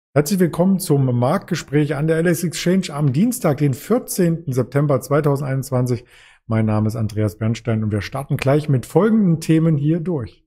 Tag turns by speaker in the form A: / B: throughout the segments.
A: Herzlich willkommen zum Marktgespräch an der LS Exchange am Dienstag, den 14. September 2021. Mein Name ist Andreas Bernstein und wir starten gleich mit folgenden Themen hier durch.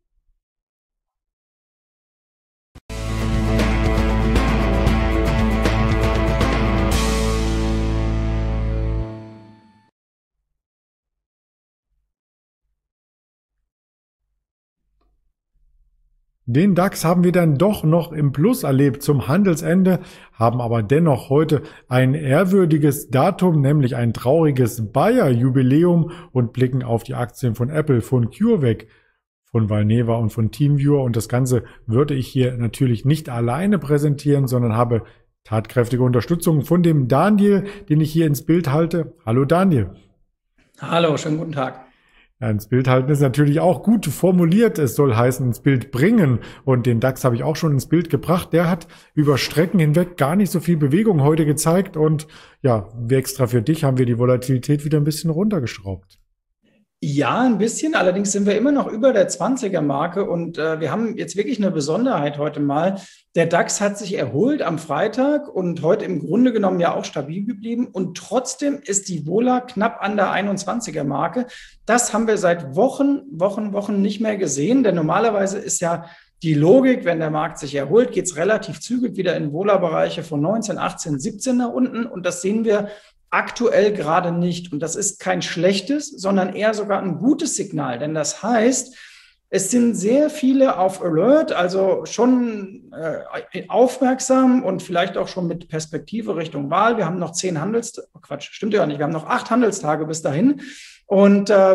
A: Den DAX haben wir dann doch noch im Plus erlebt zum Handelsende, haben aber dennoch heute ein ehrwürdiges Datum, nämlich ein trauriges Bayer-Jubiläum und blicken auf die Aktien von Apple, von CureVac, von Valneva und von TeamViewer. Und das Ganze würde ich hier natürlich nicht alleine präsentieren, sondern habe tatkräftige Unterstützung von dem Daniel, den ich hier ins Bild halte. Hallo Daniel.
B: Hallo, schönen guten Tag.
A: Ja, ins Bild halten ist natürlich auch gut formuliert. Es soll heißen, ins Bild bringen. Und den DAX habe ich auch schon ins Bild gebracht. Der hat über Strecken hinweg gar nicht so viel Bewegung heute gezeigt. Und ja, extra für dich haben wir die Volatilität wieder ein bisschen runtergeschraubt.
B: Ja, ein bisschen. Allerdings sind wir immer noch über der 20er-Marke und wir haben jetzt wirklich eine Besonderheit heute mal. Der DAX hat sich erholt am Freitag und heute im Grunde genommen ja auch stabil geblieben. Und trotzdem ist die Vola knapp an der 21er-Marke. Das haben wir seit Wochen nicht mehr gesehen. Denn normalerweise ist ja die Logik, wenn der Markt sich erholt, geht es relativ zügig wieder in Vola-Bereiche von 19, 18, 17 nach unten. Und das sehen wir aktuell gerade nicht. Und das ist kein schlechtes, sondern eher sogar ein gutes Signal. Denn das heißt, es sind sehr viele auf Alert, also schon aufmerksam und vielleicht auch schon mit Perspektive Richtung Wahl. Wir haben noch 10 stimmt ja nicht, wir haben noch 8 Handelstage bis dahin. Und wir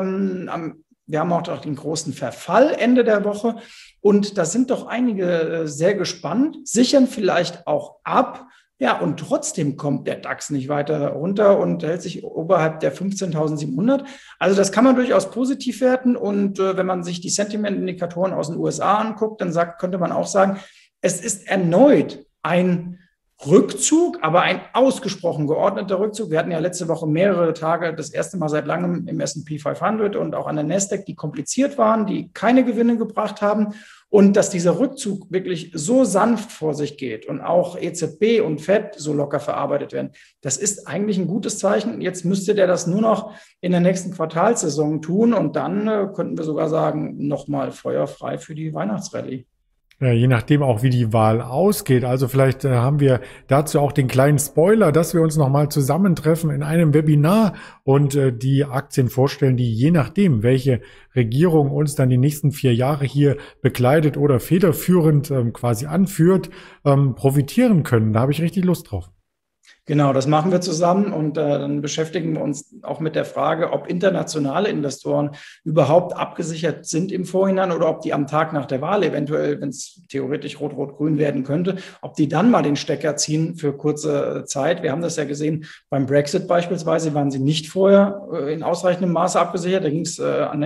B: haben auch den großen Verfall Ende der Woche. Und da sind doch einige sehr gespannt, sichern vielleicht auch ab. Ja, und trotzdem kommt der DAX nicht weiter runter und hält sich oberhalb der 15.700. Also das kann man durchaus positiv werten. Und wenn man sich die Sentiment-Indikatoren aus den USA anguckt, dann könnte man auch sagen, es ist erneut ein Rückzug, aber ein ausgesprochen geordneter Rückzug. Wir hatten ja letzte Woche mehrere Tage, das erste Mal seit langem im S&P 500 und auch an der Nasdaq, die kompliziert waren, die keine Gewinne gebracht haben. Und dass dieser Rückzug wirklich so sanft vor sich geht und auch EZB und FED so locker verarbeitet werden, das ist eigentlich ein gutes Zeichen. Jetzt müsste der das nur noch in der nächsten Quartalssaison tun und dann könnten wir sogar sagen, nochmal feuerfrei für die Weihnachtsrallye.
A: Ja, je nachdem auch, wie die Wahl ausgeht. Also vielleicht haben wir dazu auch den kleinen Spoiler, dass wir uns nochmal zusammentreffen in einem Webinar und die Aktien vorstellen, die je nachdem, welche Regierung uns dann die nächsten 4 Jahre hier begleitet oder federführend quasi anführt, profitieren können. Da habe ich richtig Lust drauf.
B: Genau, das machen wir zusammen und dann beschäftigen wir uns auch mit der Frage, ob internationale Investoren überhaupt abgesichert sind im Vorhinein oder ob die am Tag nach der Wahl eventuell, wenn es theoretisch rot-rot-grün werden könnte, ob die dann mal den Stecker ziehen für kurze Zeit. Wir haben das ja gesehen beim Brexit beispielsweise, waren sie nicht vorher in ausreichendem Maße abgesichert. Da ging es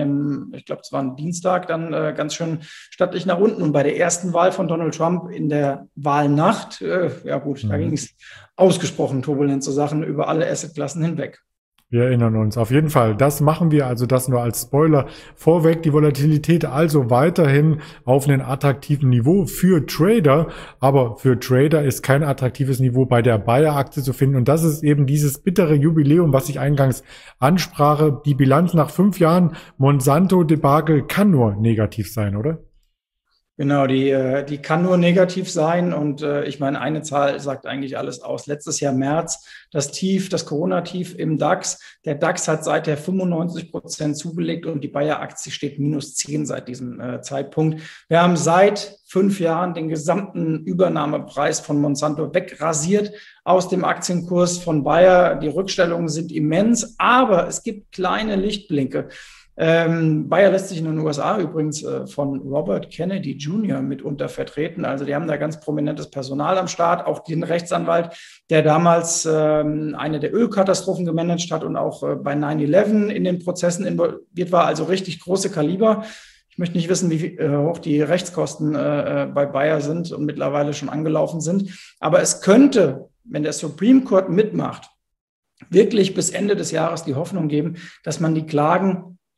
B: ich glaube, es war ein Dienstag, dann ganz schön stattlich nach unten. Und bei der ersten Wahl von Donald Trump in der Wahlnacht, da ging es ausgesprochen turbulente Sachen über alle Assetklassen hinweg.
A: Wir erinnern uns auf jeden Fall. Das machen wir, also das nur als Spoiler vorweg. Die Volatilität also weiterhin auf einem attraktiven Niveau für Trader. Aber für Trader ist kein attraktives Niveau bei der Bayer-Aktie zu finden. Und das ist eben dieses bittere Jubiläum, was ich eingangs ansprach. Die Bilanz nach 5 Jahren Monsanto-Debakel kann nur negativ sein, oder?
B: Genau, die kann nur negativ sein und ich meine, eine Zahl sagt eigentlich alles aus. Letztes Jahr März, das Corona-Tief im DAX. Der DAX hat seither 95% zugelegt und die Bayer-Aktie steht -10 seit diesem Zeitpunkt. Wir haben seit 5 Jahren den gesamten Übernahmepreis von Monsanto wegrasiert aus dem Aktienkurs von Bayer. Die Rückstellungen sind immens, aber es gibt kleine Lichtblinke. Bayer lässt sich in den USA übrigens von Robert Kennedy Jr. mitunter vertreten. Also die haben da ganz prominentes Personal am Start, auch den Rechtsanwalt, der damals eine der Ölkatastrophen gemanagt hat und auch bei 9/11 in den Prozessen involviert war, also richtig große Kaliber. Ich möchte nicht wissen, wie hoch die Rechtskosten bei Bayer sind und mittlerweile schon angelaufen sind. Aber es könnte, wenn der Supreme Court mitmacht, wirklich bis Ende des Jahres die Hoffnung geben, dass man die Klagen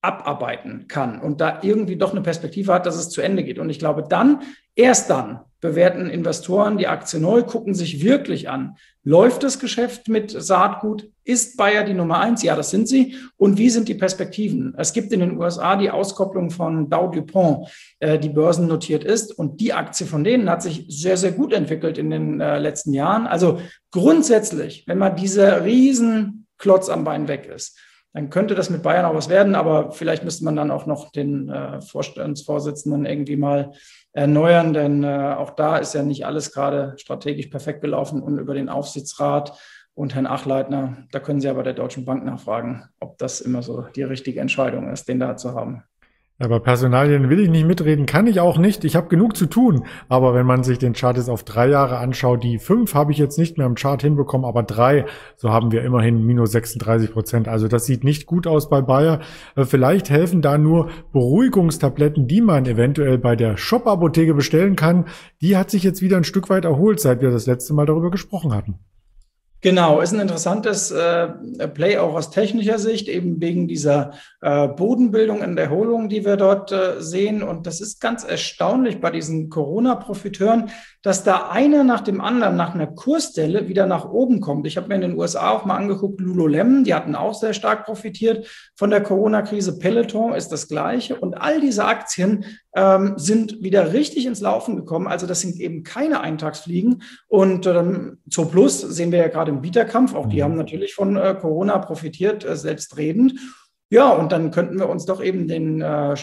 B: abarbeiten kann und da irgendwie doch eine Perspektive hat, dass es zu Ende geht. Und ich glaube, dann, erst dann, bewerten Investoren die Aktie neu, gucken sich wirklich an, läuft das Geschäft mit Saatgut? Ist Bayer die Nummer 1? Ja, das sind sie. Und wie sind die Perspektiven? Es gibt in den USA die Auskopplung von Dow DuPont, die börsennotiert ist. Und die Aktie von denen hat sich sehr, sehr gut entwickelt in den letzten Jahren. Also grundsätzlich, wenn man dieser riesen Klotz am Bein weg ist, dann könnte das mit Bayern auch was werden, aber vielleicht müsste man dann auch noch den Vorstandsvorsitzenden irgendwie mal erneuern, denn auch da ist ja nicht alles gerade strategisch perfekt gelaufen und über den Aufsichtsrat und Herrn Achleitner, da können Sie aber der Deutschen Bank nachfragen, ob das immer so die richtige Entscheidung ist, den da zu haben.
A: Aber Personalien will ich nicht mitreden, kann ich auch nicht. Ich habe genug zu tun. Aber wenn man sich den Chart jetzt auf 3 Jahre anschaut, die 5 habe ich jetzt nicht mehr im Chart hinbekommen, aber 3, so haben wir immerhin minus 36%. Also das sieht nicht gut aus bei Bayer. Vielleicht helfen da nur Beruhigungstabletten, die man eventuell bei der Shop-Apotheke bestellen kann. Die hat sich jetzt wieder ein Stück weit erholt, seit wir das letzte Mal darüber gesprochen hatten.
B: Genau, ist ein interessantes Play auch aus technischer Sicht, eben wegen dieser Bodenbildung und Erholung, die wir dort sehen. Und das ist ganz erstaunlich bei diesen Corona-Profiteuren, dass da einer nach dem anderen nach einer Kursdelle wieder nach oben kommt. Ich habe mir in den USA auch mal angeguckt, Lululemon, die hatten auch sehr stark profitiert von der Corona-Krise. Peloton ist das Gleiche. Und all diese Aktien sind wieder richtig ins Laufen gekommen. Also das sind eben keine Eintagsfliegen. Und Zooplus sehen wir ja gerade im Bieterkampf. Auch die haben natürlich von Corona profitiert, selbstredend. Ja, und dann könnten wir uns doch eben den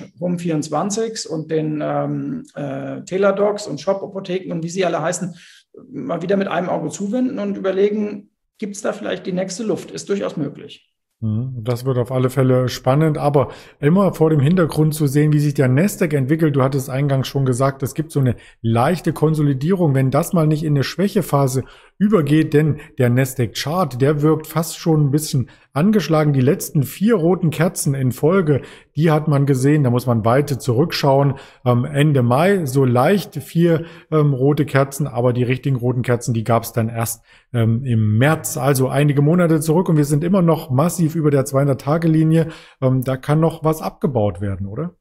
B: Home24s und den Teladocs und Shop-Apotheken und wie sie alle heißen, mal wieder mit einem Auge zuwenden und überlegen, gibt es da vielleicht die nächste Luft? Ist durchaus möglich.
A: Das wird auf alle Fälle spannend, aber immer vor dem Hintergrund zu sehen, wie sich der Nasdaq entwickelt. Du hattest eingangs schon gesagt, es gibt so eine leichte Konsolidierung. Wenn das mal nicht in eine Schwächephase übergeht, denn der Nasdaq-Chart, der wirkt fast schon ein bisschen angeschlagen. Die letzten 4 roten Kerzen in Folge, die hat man gesehen. Da muss man weit zurückschauen. Ende Mai so leicht 4 rote Kerzen, aber die richtigen roten Kerzen, die gab es dann erst im März, also einige Monate zurück. Und wir sind immer noch massiv über der 200-Tage-Linie. Da kann noch was abgebaut werden, oder?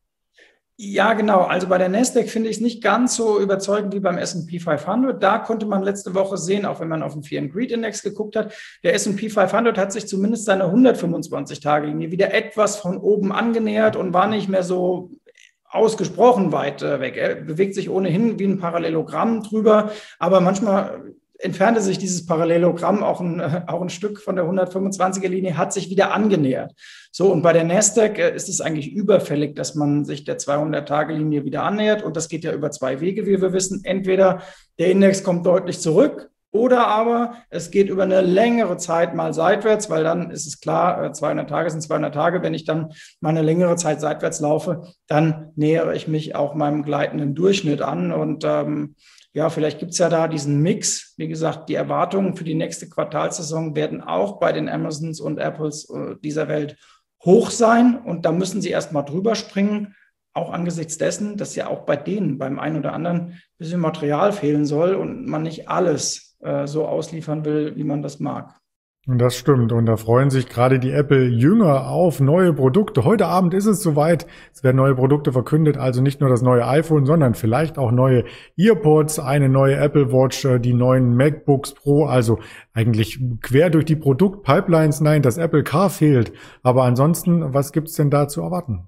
B: Ja, genau. Also bei der Nasdaq finde ich es nicht ganz so überzeugend wie beim S&P 500. Da konnte man letzte Woche sehen, auch wenn man auf den Fear and Greed Index geguckt hat, der S&P 500 hat sich zumindest seine 125-Tage-Linie wieder etwas von oben angenähert und war nicht mehr so ausgesprochen weit weg. Er bewegt sich ohnehin wie ein Parallelogramm drüber, aber manchmal entfernte sich dieses Parallelogramm auch ein Stück von der 125er-Linie, hat sich wieder angenähert. So, und bei der Nasdaq ist es eigentlich überfällig, dass man sich der 200-Tage-Linie wieder annähert. Und das geht ja über 2 Wege, wie wir wissen. Entweder der Index kommt deutlich zurück oder aber es geht über eine längere Zeit mal seitwärts, weil dann ist es klar, 200 Tage sind 200 Tage. Wenn ich dann mal eine längere Zeit seitwärts laufe, dann nähere ich mich auch meinem gleitenden Durchschnitt an. Und ja, vielleicht gibt es ja da diesen Mix. Wie gesagt, die Erwartungen für die nächste Quartalssaison werden auch bei den Amazons und Apples dieser Welt hoch sein. Und da müssen sie erst mal drüber springen, auch angesichts dessen, dass ja auch bei denen, beim einen oder anderen, ein bisschen Material fehlen soll und man nicht alles so ausliefern will, wie man das mag.
A: Und das stimmt. Und da freuen sich gerade die Apple-Jünger auf neue Produkte. Heute Abend ist es soweit. Es werden neue Produkte verkündet. Also nicht nur das neue iPhone, sondern vielleicht auch neue EarPods, eine neue Apple Watch, die neuen MacBooks Pro. Also eigentlich quer durch die Produktpipelines. Nein, das Apple Car fehlt. Aber ansonsten, was gibt's denn da zu erwarten?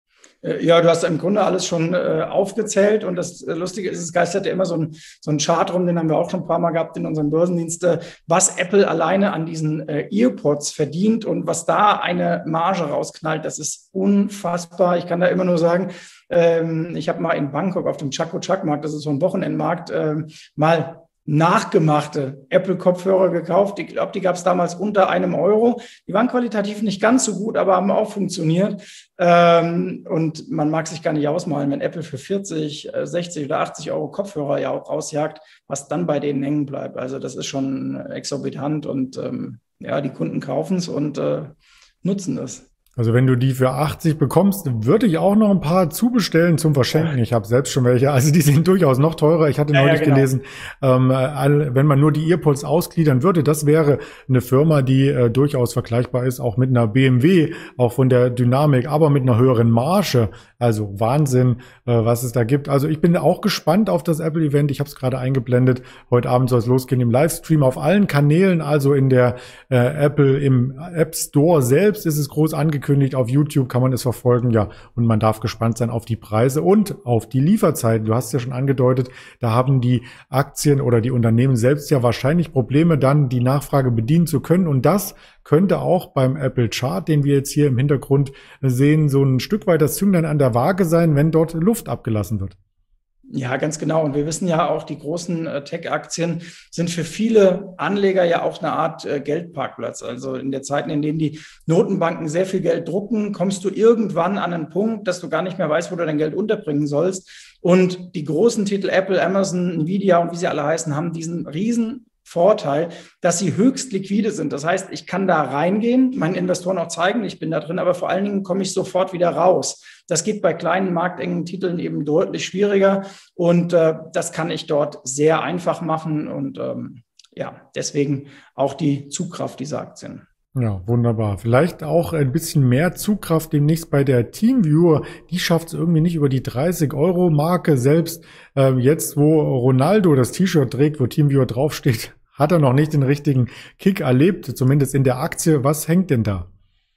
B: Ja, du hast im Grunde alles schon aufgezählt und das Lustige ist, es geistert ja immer so ein Chart rum, den haben wir auch schon ein paar Mal gehabt in unserem Börsendienst, was Apple alleine an diesen EarPods verdient und was da eine Marge rausknallt, das ist unfassbar. Ich kann da immer nur sagen, ich habe mal in Bangkok auf dem Chak-o-Chak-Markt, das ist so ein Wochenendmarkt, mal nachgemachte Apple-Kopfhörer gekauft. Ich glaube, die gab es damals unter €1. Die waren qualitativ nicht ganz so gut, aber haben auch funktioniert. Und man mag sich gar nicht ausmalen, wenn Apple für 40, 60 oder 80 € Kopfhörer ja auch rausjagt, was dann bei denen hängen bleibt. Also das ist schon exorbitant und ja, die Kunden kaufen es und nutzen es.
A: Also wenn du die für 80 bekommst, würde ich auch noch ein paar zubestellen zum Verschenken. Ich habe selbst schon welche. Also die sind durchaus noch teurer. Ich hatte neulich gelesen, wenn man nur die Earpods ausgliedern würde, das wäre eine Firma, die durchaus vergleichbar ist, auch mit einer BMW, auch von der Dynamik, aber mit einer höheren Marge. Also Wahnsinn, was es da gibt. Also ich bin auch gespannt auf das Apple-Event. Ich habe es gerade eingeblendet. Heute Abend soll es losgehen im Livestream auf allen Kanälen. Also in der Apple, im App Store selbst ist es groß angekündigt. Auf YouTube kann man es verfolgen, ja. Und man darf gespannt sein auf die Preise und auf die Lieferzeiten. Du hast es ja schon angedeutet, da haben die Aktien oder die Unternehmen selbst ja wahrscheinlich Probleme, dann die Nachfrage bedienen zu können. Und das könnte auch beim Apple Chart, den wir jetzt hier im Hintergrund sehen, so ein Stück weit das Zünglein an der Waage sein, wenn dort Luft abgelassen wird.
B: Ja, ganz genau. Und wir wissen ja auch, die großen Tech-Aktien sind für viele Anleger ja auch eine Art Geldparkplatz. Also in den Zeiten, in denen die Notenbanken sehr viel Geld drucken, kommst du irgendwann an einen Punkt, dass du gar nicht mehr weißt, wo du dein Geld unterbringen sollst. Und die großen Titel Apple, Amazon, Nvidia und wie sie alle heißen, haben diesen riesen Vorteil, dass sie höchst liquide sind. Das heißt, ich kann da reingehen, meinen Investoren auch zeigen, ich bin da drin, aber vor allen Dingen komme ich sofort wieder raus. Das geht bei kleinen marktengen Titeln eben deutlich schwieriger und das kann ich dort sehr einfach machen und deswegen auch die Zugkraft dieser Aktien.
A: Ja, wunderbar. Vielleicht auch ein bisschen mehr Zugkraft demnächst bei der TeamViewer. Die schafft es irgendwie nicht über die 30-Euro-Marke. Selbst jetzt, wo Ronaldo das T-Shirt trägt, wo TeamViewer draufsteht, hat er noch nicht den richtigen Kick erlebt, zumindest in der Aktie. Was hängt denn da?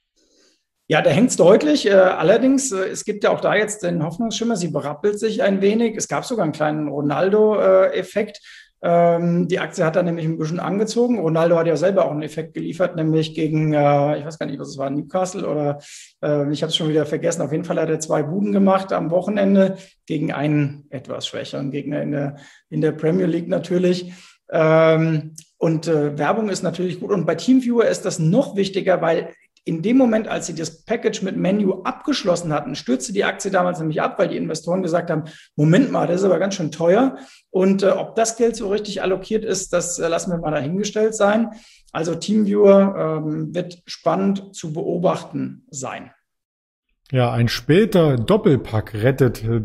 B: Ja, da hängt es deutlich. Allerdings, es gibt ja auch da jetzt den Hoffnungsschimmer, sie berappelt sich ein wenig. Es gab sogar einen kleinen Ronaldo-Effekt. Die Aktie hat dann nämlich ein bisschen angezogen. Ronaldo hat ja selber auch einen Effekt geliefert, nämlich gegen, ich weiß gar nicht, was es war, Newcastle oder ich habe es schon wieder vergessen. Auf jeden Fall hat er 2 Buden gemacht am Wochenende gegen einen etwas schwächeren Gegner in der Premier League natürlich. Werbung ist natürlich gut. Und bei TeamViewer ist das noch wichtiger, weil in dem Moment, als sie das Package mit Menu abgeschlossen hatten, stürzte die Aktie damals nämlich ab, weil die Investoren gesagt haben, Moment mal, das ist aber ganz schön teuer. Und ob das Geld so richtig allokiert ist, das lassen wir mal dahingestellt sein. Also TeamViewer wird spannend zu beobachten sein.
A: Ja, ein später Doppelpack rettete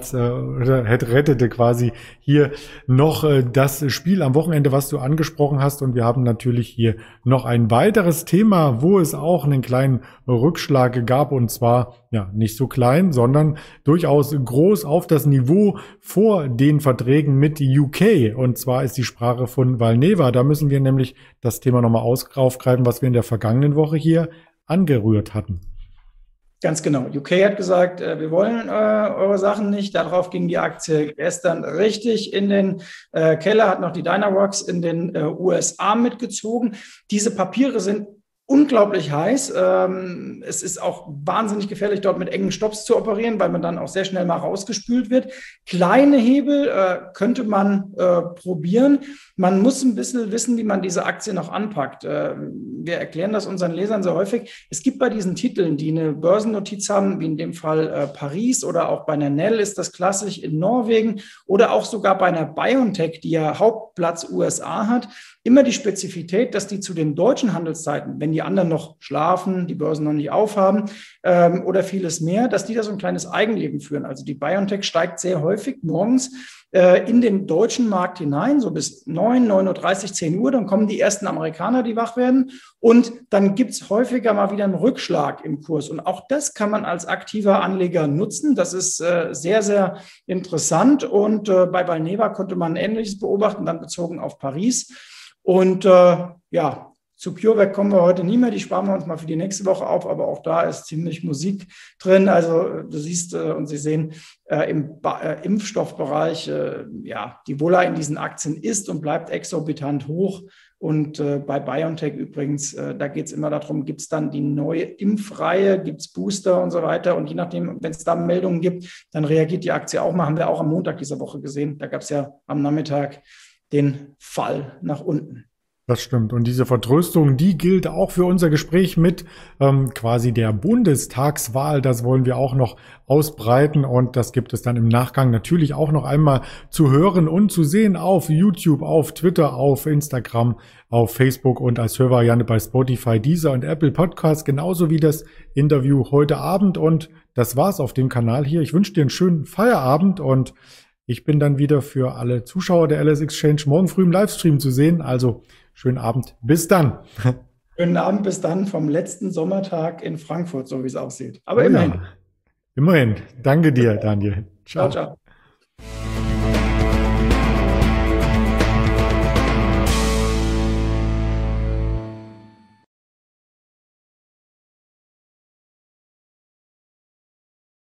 A: quasi hier noch das Spiel am Wochenende, was du angesprochen hast. Und wir haben natürlich hier noch ein weiteres Thema, wo es auch einen kleinen Rückschlag gab. Und zwar, ja, nicht so klein, sondern durchaus groß auf das Niveau vor den Verträgen mit UK. Und zwar ist die Sprache von Valneva. Da müssen wir nämlich das Thema nochmal aufgreifen, was wir in der vergangenen Woche hier angerührt hatten.
B: Ganz genau. UK hat gesagt, wir wollen eure Sachen nicht. Darauf ging die Aktie gestern richtig in den Keller, hat noch die Dynavox in den USA mitgezogen. Diese Papiere sind unglaublich heiß. Es ist auch wahnsinnig gefährlich, dort mit engen Stopps zu operieren, weil man dann auch sehr schnell mal rausgespült wird. Kleine Hebel könnte man probieren. Man muss ein bisschen wissen, wie man diese Aktie noch anpackt. Wir erklären das unseren Lesern sehr häufig. Es gibt bei diesen Titeln, die eine Börsennotiz haben, wie in dem Fall Paris oder auch bei einer Nell ist das klassisch in Norwegen oder auch sogar bei einer BioNTech, die ja Hauptplatz USA hat, immer die Spezifität, dass die zu den deutschen Handelszeiten, wenn die anderen noch schlafen, die Börsen noch nicht aufhaben oder vieles mehr, dass die da so ein kleines Eigenleben führen. Also die BioNTech steigt sehr häufig morgens in den deutschen Markt hinein, so bis 9:30 Uhr, 10 Uhr. Dann kommen die ersten Amerikaner, die wach werden. Und dann gibt es häufiger mal wieder einen Rückschlag im Kurs. Und auch das kann man als aktiver Anleger nutzen. Das ist sehr, sehr interessant. Und bei Valneva konnte man Ähnliches beobachten, dann bezogen auf Paris. Und zu CureVac kommen wir heute nie mehr, die sparen wir uns mal für die nächste Woche auf, aber auch da ist ziemlich Musik drin. Also du siehst und Sie sehen im Impfstoffbereich, die Vola in diesen Aktien ist und bleibt exorbitant hoch. Und bei BioNTech übrigens, da geht es immer darum, gibt es dann die neue Impfreihe, gibt es Booster und so weiter. Und je nachdem, wenn es da Meldungen gibt, dann reagiert die Aktie auch mal. Haben wir auch am Montag dieser Woche gesehen. Da gab es ja am Nachmittag den Fall nach unten.
A: Das stimmt. Und diese Vertröstung, die gilt auch für unser Gespräch mit quasi der Bundestagswahl. Das wollen wir auch noch ausbreiten und das gibt es dann im Nachgang natürlich auch noch einmal zu hören und zu sehen auf YouTube, auf Twitter, auf Instagram, auf Facebook und als Hörvariante bei Spotify, Deezer und Apple Podcasts, genauso wie das Interview heute Abend. Und das war's auf dem Kanal hier. Ich wünsche dir einen schönen Feierabend und ich bin dann wieder für alle Zuschauer der LS Exchange morgen früh im Livestream zu sehen. Also schönen Abend. Bis dann.
B: Schönen Abend, bis dann vom letzten Sommertag in Frankfurt, so wie es aussieht. Aber immerhin.
A: Ja. Immerhin. Danke dir, Daniel.
B: Ciao, ciao.